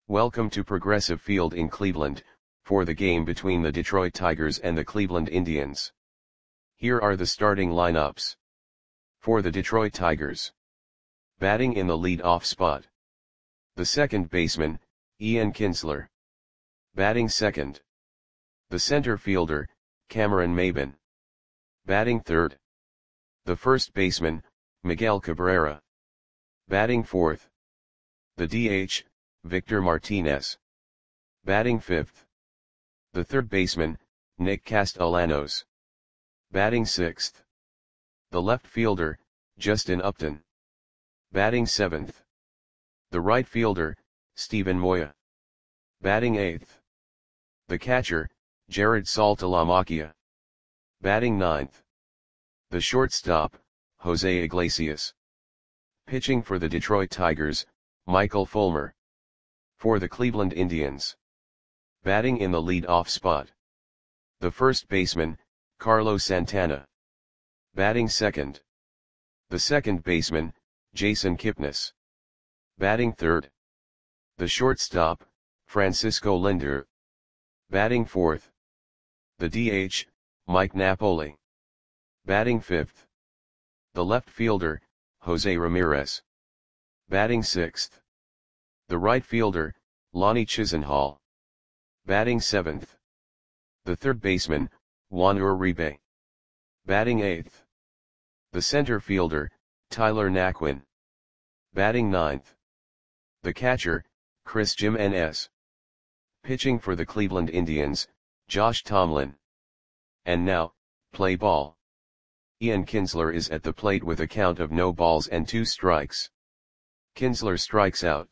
Welcome to Progressive Field in Cleveland, for the game between the Detroit Tigers and the Cleveland Indians. Here are the starting lineups. For the Detroit Tigers. Batting in the lead-off spot. The second baseman, Ian Kinsler. Batting second. The center fielder, Cameron Maybin. Batting third. The first baseman, Miguel Cabrera. Batting fourth. The DH, Victor Martinez. Batting fifth. The third baseman, Nick Castellanos. Batting sixth. The left fielder, Justin Upton. Batting seventh. The right fielder, Steven Moya. Batting eighth. The catcher, Jared Saltalamacchia. Batting ninth. The shortstop, Jose Iglesias. Pitching for the Detroit Tigers, Michael Fulmer. For the Cleveland Indians. Batting in the lead-off spot. The first baseman, Carlos Santana. Batting second. The second baseman, Jason Kipnis. Batting third. The shortstop, Francisco Lindor. Batting fourth. The DH, Mike Napoli. Batting fifth. The left fielder, Jose Ramirez. Batting sixth. The right fielder, Lonnie Chisenhall. Batting seventh. The third baseman, Juan Uribe. Batting eighth. The center fielder, Tyler Naquin. Batting ninth. The catcher, Chris Jimenez. Pitching for the Cleveland Indians, Josh Tomlin. And now, play ball. Ian Kinsler is at the plate with a count of no balls and 2 strikes. Kinsler strikes out.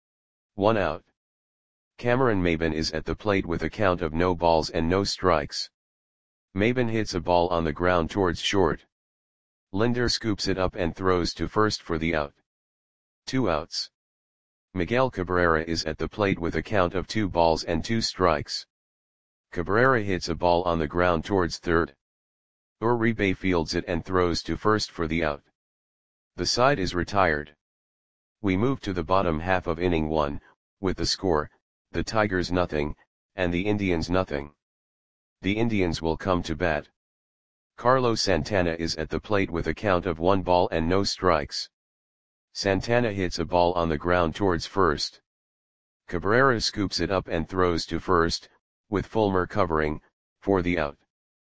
1 out. Cameron Maybin is at the plate with a count of no balls and no strikes. Maybin hits a ball on the ground towards short. Lindor scoops it up and throws to first for the out. 2 outs. Miguel Cabrera is at the plate with a count of 2 balls and 2 strikes. Cabrera hits a ball on the ground towards third. Uribe fields it and throws to first for the out. The side is retired. We move to the bottom half of inning 1, with the score, the Tigers nothing, and the Indians nothing. The Indians will come to bat. Carlos Santana is at the plate with a count of 1 ball and no strikes. Santana hits a ball on the ground towards first. Cabrera scoops it up and throws to first, with Fulmer covering, for the out.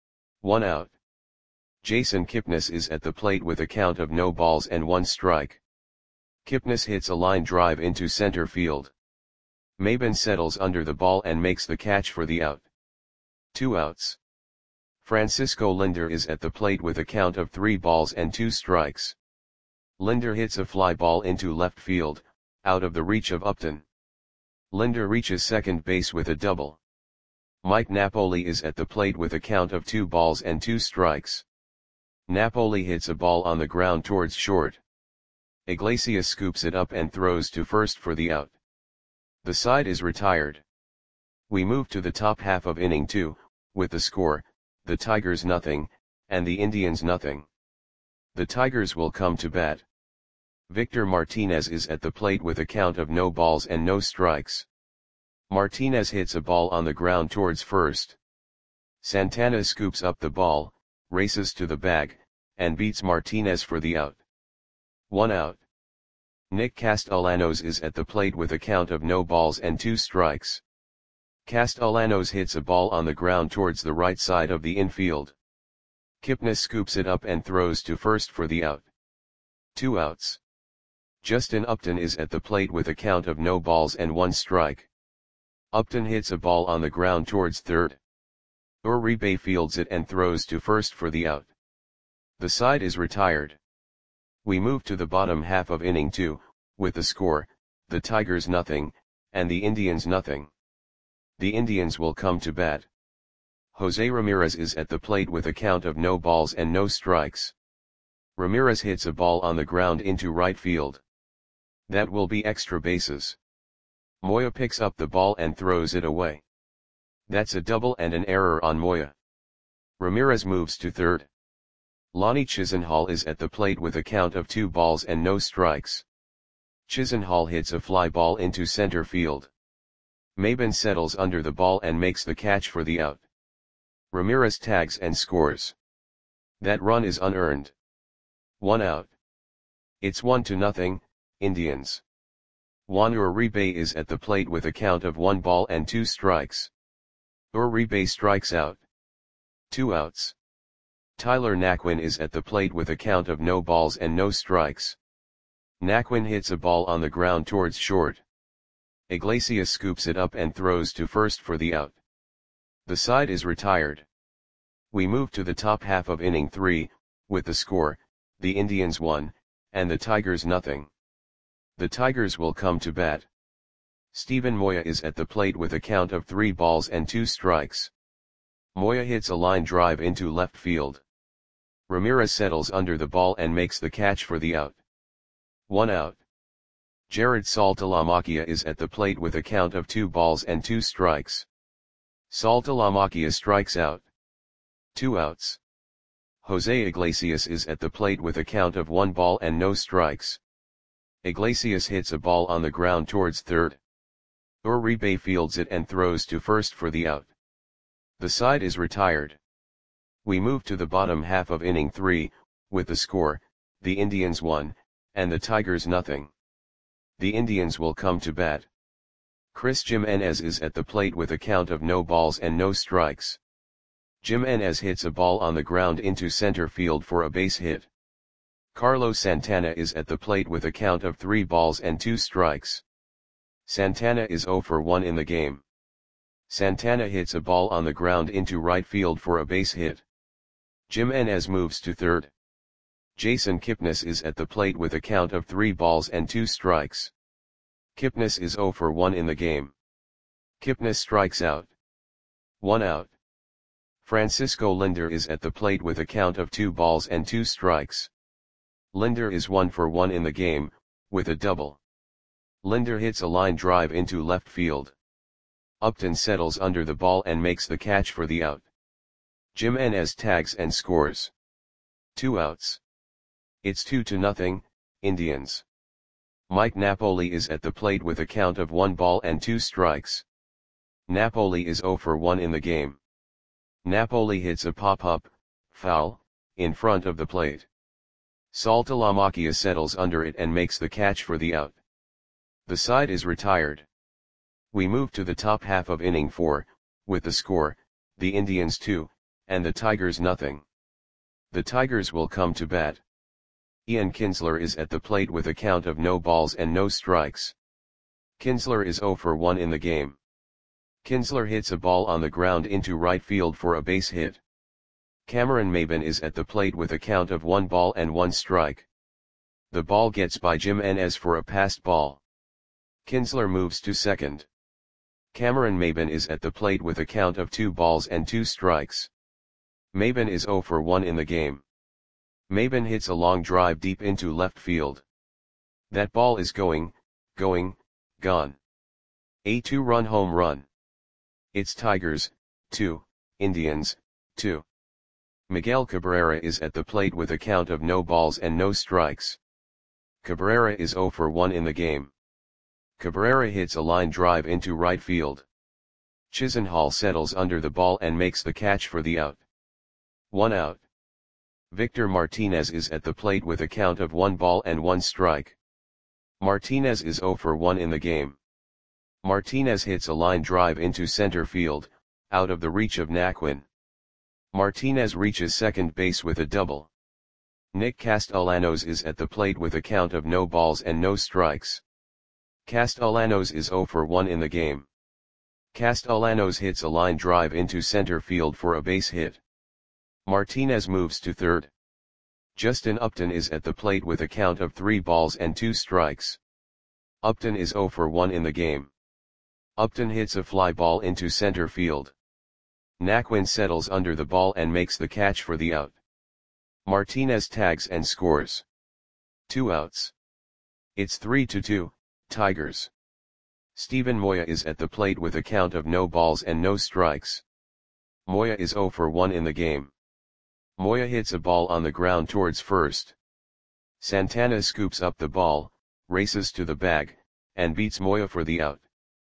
1 out. Jason Kipnis is at the plate with a count of no balls and 1 strike. Kipnis hits a line drive into center field. Maybin settles under the ball and makes the catch for the out. 2 outs. Francisco Lindor is at the plate with a count of 3 balls and 2 strikes. Lindor hits a fly ball into left field, out of the reach of Upton. Lindor reaches second base with a double. Mike Napoli is at the plate with a count of 2 balls and 2 strikes. Napoli hits a ball on the ground towards short. Iglesias scoops it up and throws to first for the out. The side is retired. We move to the top half of inning 2, with the score, the Tigers nothing, and the Indians nothing. The Tigers will come to bat. Victor Martinez is at the plate with a count of no balls and no strikes. Martinez hits a ball on the ground towards first. Santana scoops up the ball, races to the bag, and beats Martinez for the out. 1 out. Nick Castellanos is at the plate with a count of no balls and 2 strikes. Castellanos hits a ball on the ground towards the right side of the infield. Kipnis scoops it up and throws to first for the out. 2 outs. Justin Upton is at the plate with a count of no balls and 1 strike. Upton hits a ball on the ground towards third. Uribe fields it and throws to first for the out. The side is retired. We move to the bottom half of inning 2, with the score, the Tigers nothing, and the Indians nothing. The Indians will come to bat. Jose Ramirez is at the plate with a count of no balls and no strikes. Ramirez hits a ball on the ground into right field. That will be extra bases. Moya picks up the ball and throws it away. That's a double and an error on Moya. Ramirez moves to third. Lonnie Chisenhall is at the plate with a count of 2 balls and no strikes. Chisenhall hits a fly ball into center field. Maben settles under the ball and makes the catch for the out. Ramirez tags and scores. That run is unearned. 1 out. It's 1-0, Indians. Juan Uribe is at the plate with a count of 1 ball and 2 strikes. Uribe strikes out. 2 outs. Tyler Naquin is at the plate with a count of no balls and no strikes. Naquin hits a ball on the ground towards short. Iglesias scoops it up and throws to first for the out. The side is retired. We move to the top half of inning 3, with the score, the Indians 1, and the Tigers nothing. The Tigers will come to bat. Steven Moya is at the plate with a count of 3 balls and 2 strikes. Moya hits a line drive into left field. Ramirez settles under the ball and makes the catch for the out. 1 out. Jared Saltalamacchia is at the plate with a count of 2 balls and 2 strikes. Saltalamacchia strikes out. 2 outs. Jose Iglesias is at the plate with a count of 1 ball and no strikes. Iglesias hits a ball on the ground towards third. Uribe fields it and throws to first for the out. The side is retired. We move to the bottom half of inning 3, with the score, the Indians 1, and the Tigers nothing. The Indians will come to bat. Chris Jimenez is at the plate with a count of no balls and no strikes. Jimenez hits a ball on the ground into center field for a base hit. Carlos Santana is at the plate with a count of 3 balls and 2 strikes. Santana is 0 for 1 in the game. Santana hits a ball on the ground into right field for a base hit. Jimenez moves to third. Jason Kipnis is at the plate with a count of 3 balls and 2 strikes. Kipnis is 0 for 1 in the game. Kipnis strikes out. 1 out. Francisco Lindor is at the plate with a count of 2 balls and 2 strikes. Lindor is 1 for 1 in the game, with a double. Lindor hits a line drive into left field. Upton settles under the ball and makes the catch for the out. Jimenez tags and scores. 2 outs. It's 2-0, Indians. Mike Napoli is at the plate with a count of 1 ball and 2 strikes. Napoli is 0 for 1 in the game. Napoli hits a pop-up, foul, in front of the plate. Saltalamacchia settles under it and makes the catch for the out. The side is retired. We move to the top half of inning 4, with the score, the Indians 2, and the Tigers nothing. The Tigers will come to bat. Ian Kinsler is at the plate with a count of no balls and no strikes. Kinsler is 0 for 1 in the game. Kinsler hits a ball on the ground into right field for a base hit. Cameron Maben is at the plate with a count of 1 ball and 1 strike. The ball gets by Jimenez for a passed ball. Kinsler moves to second. Cameron Maben is at the plate with a count of 2 balls and 2 strikes. Maben is 0 for 1 in the game. Maben hits a long drive deep into left field. That ball is gone. A 2-run home run. It's Tigers, 2, Indians, 2. Miguel Cabrera is at the plate with a count of no balls and no strikes. Cabrera is 0 for 1 in the game. Cabrera hits a line drive into right field. Chisenhall settles under the ball and makes the catch for the out. 1 out. Victor Martinez is at the plate with a count of 1 ball and 1 strike. Martinez is 0 for 1 in the game. Martinez hits a line drive into center field, out of the reach of Naquin. Martinez reaches second base with a double. Nick Castellanos is at the plate with a count of no balls and no strikes. Castellanos is 0 for 1 in the game. Castellanos hits a line drive into center field for a base hit. Martinez moves to third. Justin Upton is at the plate with a count of 3 balls and 2 strikes. Upton is 0 for 1 in the game. Upton hits a fly ball into center field. Naquin settles under the ball and makes the catch for the out. Martinez tags and scores. 2 outs. It's 3-2, Tigers. Steven Moya is at the plate with a count of no balls and no strikes. Moya is 0 for 1 in the game. Moya hits a ball on the ground towards first. Santana scoops up the ball, races to the bag, and beats Moya for the out.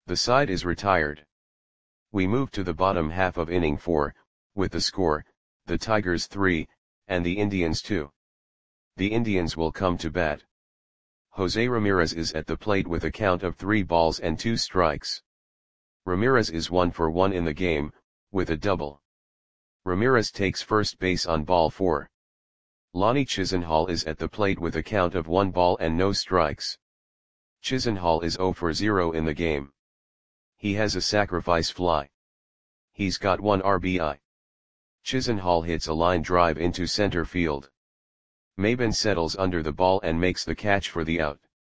The side is retired. We move to the bottom half of inning 4, with the score, the Tigers 3, and the Indians 2. The Indians will come to bat. Jose Ramirez is at the plate with a count of 3 balls and 2 strikes. Ramirez is 1 for 1 in the game, with a double. Ramirez takes first base on ball 4. Lonnie Chisenhall is at the plate with a count of 1 ball and no strikes. Chisenhall is 0 for 0 in the game. He has a sacrifice fly. He's got 1 RBI. Chisenhall hits a line drive into center field. Maben settles under the ball and makes the catch for the out.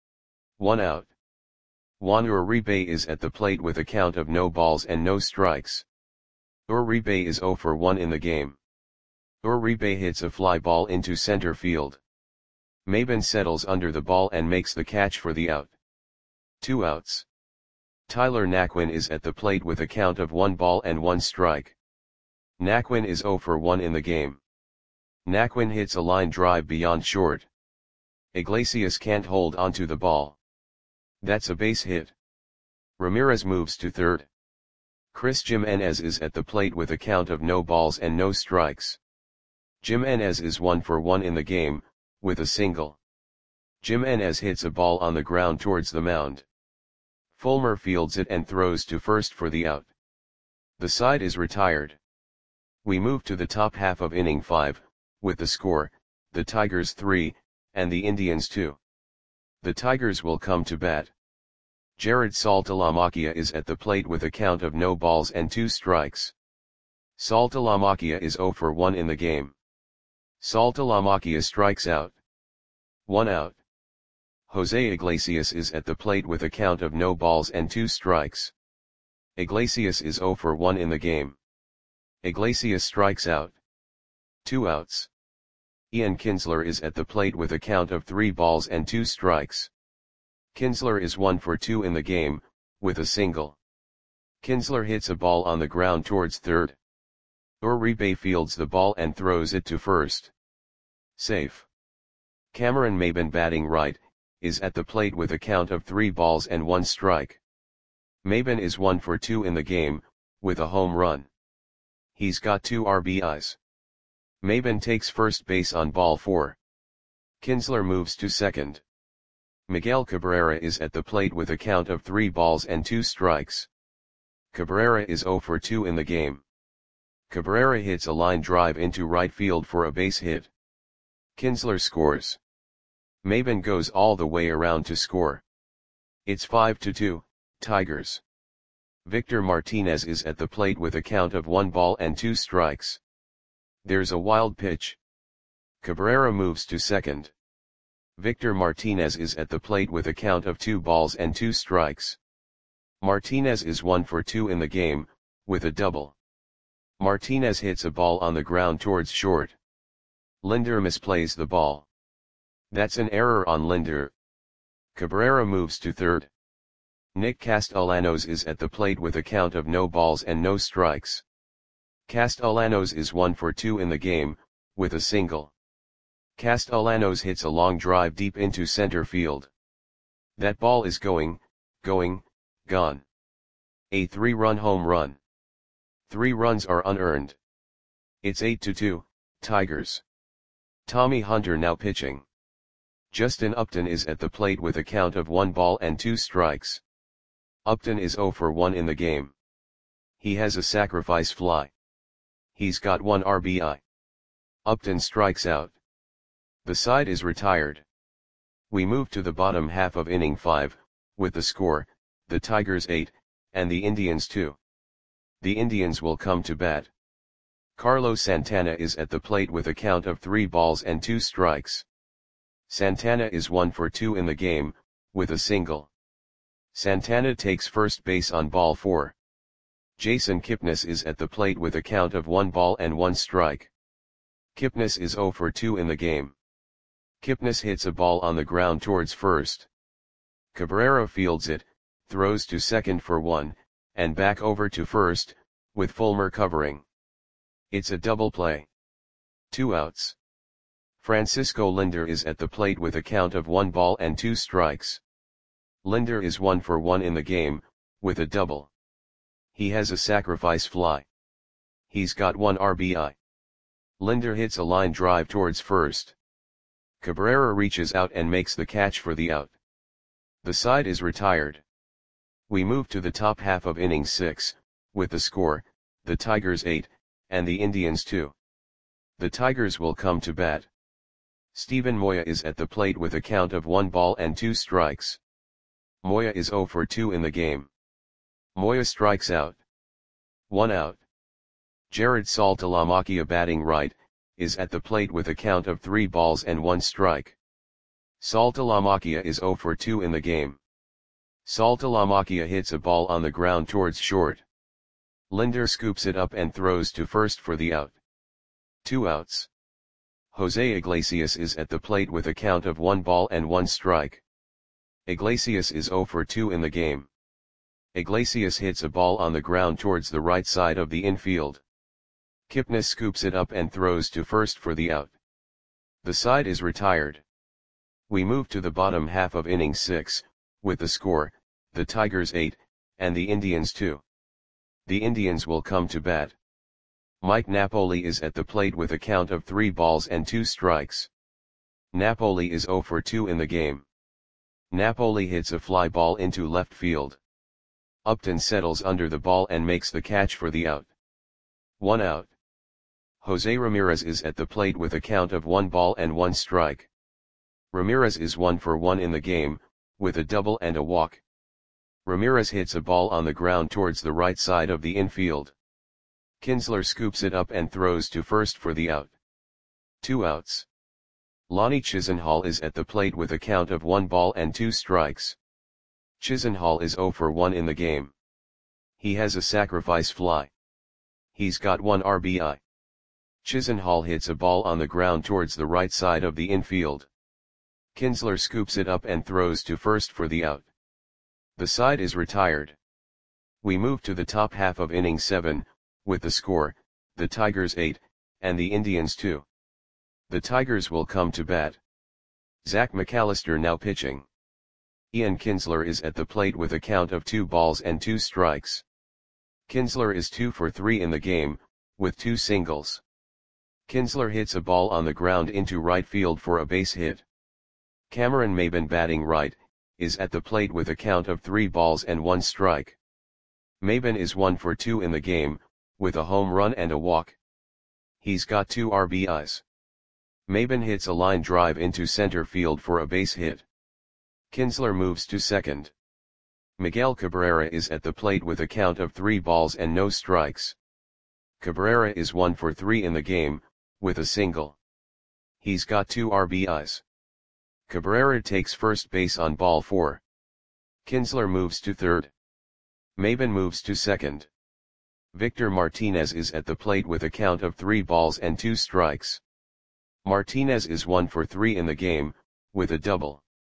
1 out. Juan Uribe is at the plate with a count of no balls and no strikes. Uribe is 0 for 1 in the game. Uribe hits a fly ball into center field. Maben settles under the ball and makes the catch for the out. 2 outs. Tyler Naquin is at the plate with a count of 1 ball and 1 strike. Naquin is 0 for 1 in the game. Naquin hits a line drive beyond short. Iglesias can't hold onto the ball. That's a base hit. Ramirez moves to third. Chris Jimenez is at the plate with a count of no balls and no strikes. Jimenez is 1 for 1 in the game, with a single. Jimenez hits a ball on the ground towards the mound. Fulmer fields it and throws to first for the out. The side is retired. We move to the top half of inning 5, with the score, the Tigers 3, and the Indians 2. The Tigers will come to bat. Jared Saltalamacchia is at the plate with a count of no balls and 2 strikes. Saltalamacchia is 0 for 1 in the game. Saltalamacchia strikes out. 1 out. Jose Iglesias is at the plate with a count of no balls and 2 strikes. Iglesias is 0 for 1 in the game. Iglesias strikes out. 2 outs. Ian Kinsler is at the plate with a count of 3 balls and 2 strikes. Kinsler is 1 for 2 in the game, with a single. Kinsler hits a ball on the ground towards third. Uribe fields the ball and throws it to first. Safe. Cameron Maben, batting right, is at the plate with a count of 3 balls and 1 strike. Maben is 1 for 2 in the game, with a home run. He's got 2 RBIs. Maben takes first base on ball 4. Kinsler moves to second. Miguel Cabrera is at the plate with a count of 3 balls and 2 strikes. Cabrera is 0 for 2 in the game. Cabrera hits a line drive into right field for a base hit. Kinsler scores. Maben goes all the way around to score. It's 5-2, Tigers. Victor Martinez is at the plate with a count of 1 ball and 2 strikes. There's a wild pitch. Cabrera moves to second. Victor Martinez is at the plate with a count of 2 balls and 2 strikes. Martinez is 1 for 2 in the game, with a double. Martinez hits a ball on the ground towards short. Linder misplays the ball. That's an error on Linder. Cabrera moves to third. Nick Castellanos is at the plate with a count of no balls and no strikes. Castellanos is 1 for 2 in the game, with a single. Castellanos hits a long drive deep into center field. That ball is gone. A 3-run home run. 3 runs are unearned. It's 8-2, Tigers. Tommy Hunter now pitching. Justin Upton is at the plate with a count of 1 ball and 2 strikes. Upton is 0 for 1 in the game. He has a sacrifice fly. He's got 1 RBI. Upton strikes out. The side is retired. We move to the bottom half of inning 5, with the score, the Tigers 8, and the Indians 2. The Indians will come to bat. Carlos Santana is at the plate with a count of 3 balls and 2 strikes. Santana is 1 for 2 in the game, with a single. Santana takes first base on ball 4. Jason Kipnis is at the plate with a count of 1 ball and 1 strike. Kipnis is 0 for 2 in the game. Kipnis hits a ball on the ground towards first. Cabrera fields it, throws to second for 1, and back over to first, with Fulmer covering. It's a double play. 2 outs. Francisco Linder is at the plate with a count of 1 ball and 2 strikes. Linder is 1 for 1 in the game, with a double. He has a sacrifice fly. He's got 1 RBI. Linder hits a line drive towards first. Cabrera reaches out and makes the catch for the out. The side is retired. We move to the top half of inning 6, with the score, the Tigers 8, and the Indians 2. The Tigers will come to bat. Steven Moya is at the plate with a count of 1 ball and 2 strikes. Moya is 0 for 2 in the game. Moya strikes out. 1 out. Jared Saltalamacchia, batting right, is at the plate with a count of 3 balls and 1 strike. Saltalamacchia is 0 for 2 in the game. Saltalamacchia hits a ball on the ground towards short. Linder scoops it up and throws to first for the out. 2 outs. Jose Iglesias is at the plate with a count of 1 ball and 1 strike. Iglesias is 0 for 2 in the game. Iglesias hits a ball on the ground towards the right side of the infield. Kipnis scoops it up and throws to first for the out. The side is retired. We move to the bottom half of inning 6, with the score, the Tigers 8, and the Indians 2. The Indians will come to bat. Mike Napoli is at the plate with a count of 3 balls and 2 strikes. Napoli is 0 for 2 in the game. Napoli hits a fly ball into left field. Upton settles under the ball and makes the catch for the out. 1 out. Jose Ramirez is at the plate with a count of 1 ball and 1 strike. Ramirez is 1 for 1 in the game, with a double and a walk. Ramirez hits a ball on the ground towards the right side of the infield. Kinsler scoops it up and throws to first for the out. 2 outs. Lonnie Chisenhall is at the plate with a count of 1 ball and 2 strikes. Chisenhall is 0 for 1 in the game. He has a sacrifice fly. He's got 1 RBI. Chisenhall hits a ball on the ground towards the right side of the infield. Kinsler scoops it up and throws to first for the out. The side is retired. We move to the top half of inning 7, with the score, the Tigers 8, and the Indians 2. The Tigers will come to bat. Zach McAllister now pitching. Ian Kinsler is at the plate with a count of 2 balls and 2 strikes. Kinsler is 2 for 3 in the game, with 2 singles. Kinsler hits a ball on the ground into right field for a base hit. Cameron Maybin, batting right, is at the plate with a count of 3 balls and 1 strike. Maybin is 1 for 2 in the game, with a home run and a walk. He's got 2 RBIs. Maybin hits a line drive into center field for a base hit. Kinsler moves to second. Miguel Cabrera is at the plate with a count of 3 balls and no strikes. Cabrera is 1 for 3 in the game, with a single. He's got 2 RBIs. Cabrera takes first base on ball 4. Kinsler moves to third. Maybin moves to second. Victor Martinez is at the plate with a count of 3 balls and 2 strikes. Martinez is 1 for 3 in the game, with a double.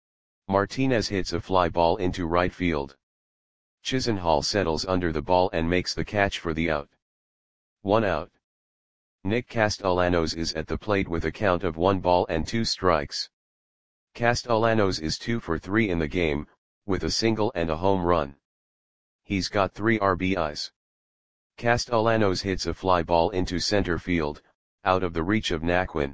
Martinez hits a fly ball into right field. Chisenhall settles under the ball and makes the catch for the out. 1 out. Nick Castellanos is at the plate with a count of 1 ball and 2 strikes. Castellanos is 2 for 3 in the game, with a single and a home run. He's got 3 RBIs. Castellanos hits a fly ball into center field, out of the reach of Naquin.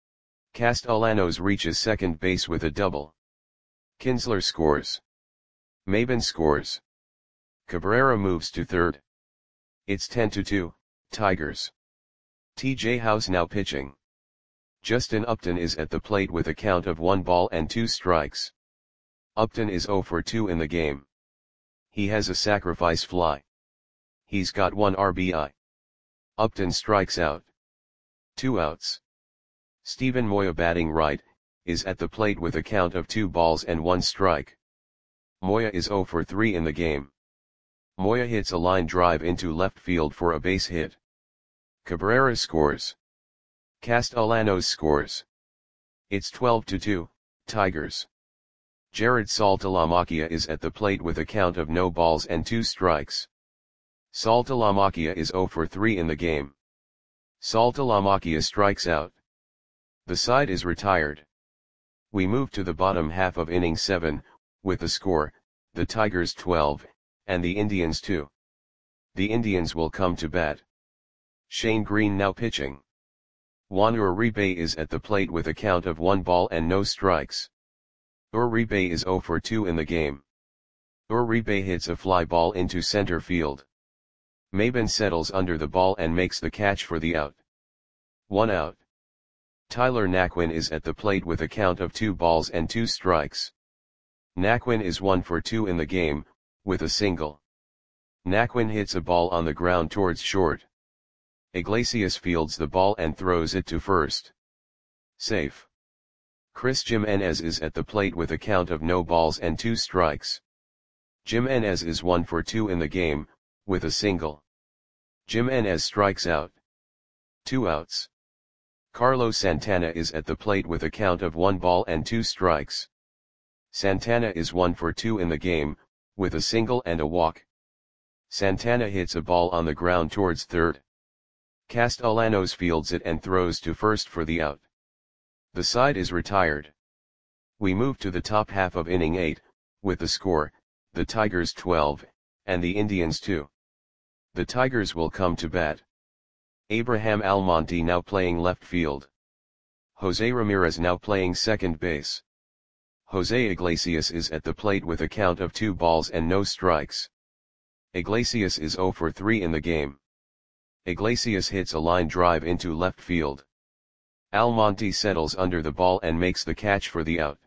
Castellanos reaches second base with a double. Kinsler scores. Maybin scores. Cabrera moves to third. It's 10-2, Tigers. TJ House now pitching. Justin Upton is at the plate with a count of 1 ball and 2 strikes. Upton is 0 for 2 in the game. He has a sacrifice fly. He's got 1 RBI. Upton strikes out. 2 outs. Steven Moya, batting right, is at the plate with a count of 2 balls and 1 strike. Moya is 0 for 3 in the game. Moya hits a line drive into left field for a base hit. Cabrera scores. Castellanos scores. It's 12-2, Tigers. Jared Saltalamacchia is at the plate with a count of no balls and 2 strikes. Saltalamacchia is 0 for 3 in the game. Saltalamacchia strikes out. The side is retired. We move to the bottom half of inning 7, with the score, the Tigers 12, and the Indians too. The Indians will come to bat. Shane Green now pitching. Juan Uribe is at the plate with a count of 1 ball and no strikes. Uribe is 0 for 2 in the game. Uribe hits a fly ball into center field. Maben settles under the ball and makes the catch for the out. 1 out. Tyler Naquin is at the plate with a count of 2 balls and 2 strikes. Naquin is 1 for 2 in the game, with a single. Naquin hits a ball on the ground towards short. Iglesias fields the ball and throws it to first. Safe. Chris Jimenez is at the plate with a count of no balls and 2 strikes. Jimenez is 1 for 2 in the game, with a single. Jimenez strikes out. 2 outs. Carlos Santana is at the plate with a count of 1 ball and 2 strikes. Santana is 1 for 2 in the game, with a single and a walk. Santana hits a ball on the ground towards third. Castellanos fields it and throws to first for the out. The side is retired. We move to the top half of inning 8, with the score, the Tigers 12, and the Indians 2. The Tigers will come to bat. Abraham Almonte now playing left field. Jose Ramirez now playing second base. Jose Iglesias is at the plate with a count of 2 balls and no strikes. Iglesias is 0 for 3 in the game. Iglesias hits a line drive into left field. Almonte settles under the ball and makes the catch for the out.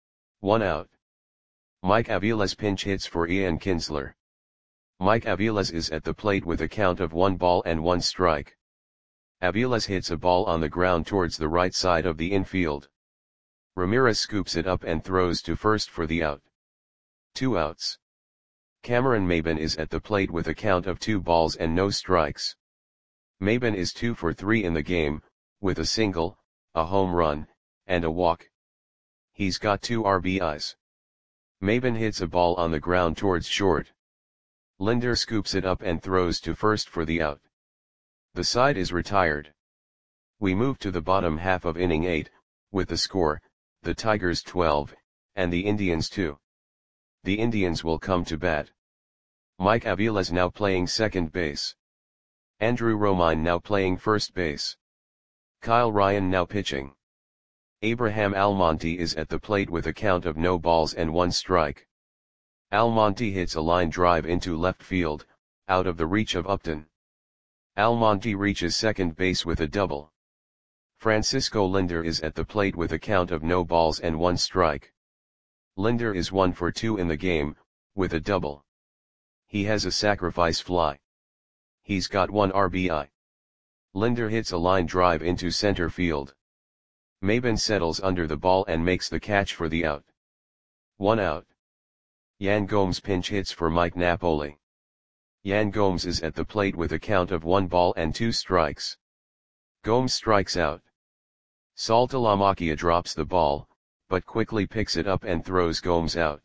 1 out. Mike Aviles pinch hits for Ian Kinsler. Mike Aviles is at the plate with a count of 1 ball and 1 strike. Aviles hits a ball on the ground towards the right side of the infield. Ramirez scoops it up and throws to first for the out. 2 outs. Cameron Maben is at the plate with a count of 2 balls and no strikes. Maben is 2 for 3 in the game, with a single, a home run, and a walk. He's got 2 RBIs. Maben hits a ball on the ground towards short. Linder scoops it up and throws to first for the out. The side is retired. We move to the bottom half of inning 8, with the score, the Tigers 12, and the Indians 2. The Indians will come to bat. Mike Aviles now playing second base. Andrew Romine now playing first base. Kyle Ryan now pitching. Abraham Almonte is at the plate with a count of no balls and 1 strike. Almonte hits a line drive into left field, out of the reach of Upton. Almonte reaches second base with a double. Francisco Linder is at the plate with a count of no balls and 1 strike. Linder is 1 for 2 in the game, with a double. He has a sacrifice fly. He's got 1 RBI. Linder hits a line drive into center field. Maben settles under the ball and makes the catch for the out. 1 out. Yan Gomes pinch hits for Mike Napoli. Yan Gomes is at the plate with a count of 1 ball and 2 strikes. Gomes strikes out. Saltalamacchia drops the ball, but quickly picks it up and throws Gomes out.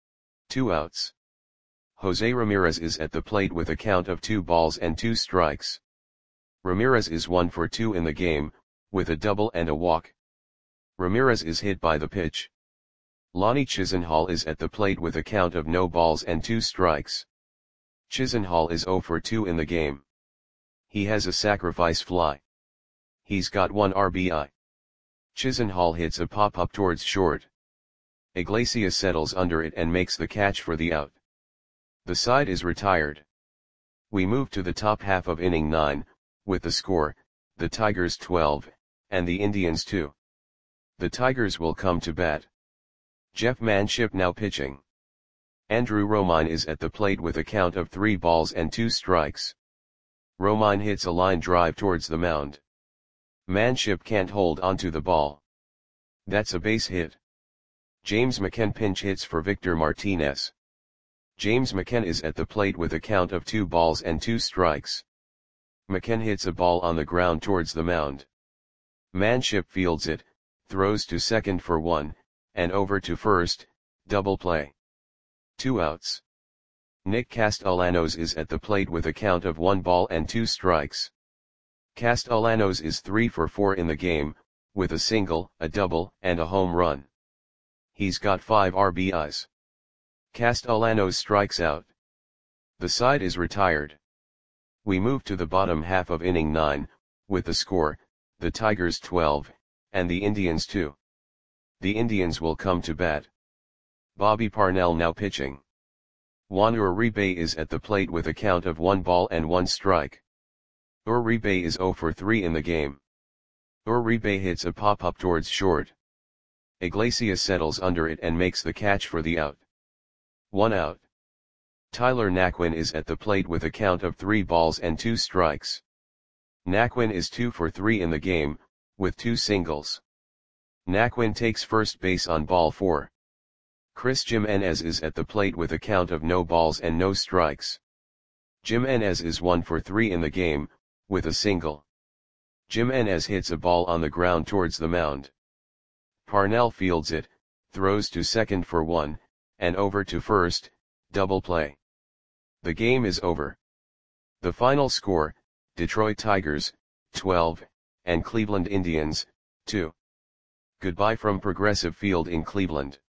2 outs. Jose Ramirez is at the plate with a count of 2 balls and 2 strikes. Ramirez is 1 for 2 in the game, with a double and a walk. Ramirez is hit by the pitch. Lonnie Chisenhall is at the plate with a count of no balls and 2 strikes. Chisenhall is 0 for 2 in the game. He has a sacrifice fly. He's got 1 RBI. Chisenhall hits a pop-up towards short. Iglesias settles under it and makes the catch for the out. The side is retired. We move to the top half of inning 9, with the score, the Tigers 12, and the Indians 2. The Tigers will come to bat. Jeff Manship now pitching. Andrew Romine is at the plate with a count of 3 balls and 2 strikes. Romine hits a line drive towards the mound. Manship can't hold onto the ball. That's a base hit. James McCann pinch hits for Victor Martinez. James McCann is at the plate with a count of 2 balls and 2 strikes. McCann hits a ball on the ground towards the mound. Manship fields it, throws to second for 1, and over to first, double play. 2 outs. Nick Castellanos is at the plate with a count of 1 ball and 2 strikes. Castellanos is 3 for 4 in the game, with a single, a double, and a home run. He's got 5 RBIs. Castellanos strikes out. The side is retired. We move to the bottom half of inning 9, with the score, the Tigers 12, and the Indians 2. The Indians will come to bat. Bobby Parnell now pitching. Juan Uribe is at the plate with a count of 1 ball and 1 strike. Uribe is 0 for 3 in the game. Uribe hits a pop-up towards short. Iglesias settles under it and makes the catch for the out. 1 out. Tyler Naquin is at the plate with a count of 3 balls and 2 strikes. Naquin is 2 for 3 in the game, with 2 singles. Naquin takes first base on ball 4. Chris Jimenez is at the plate with a count of no balls and no strikes. Jimenez is 1 for 3 in the game, with a single. Jimenez hits a ball on the ground towards the mound. Parnell fields it, throws to second for 1, and over to first, double play. The game is over. The final score, Detroit Tigers, 12, and Cleveland Indians, 2. Goodbye from Progressive Field in Cleveland.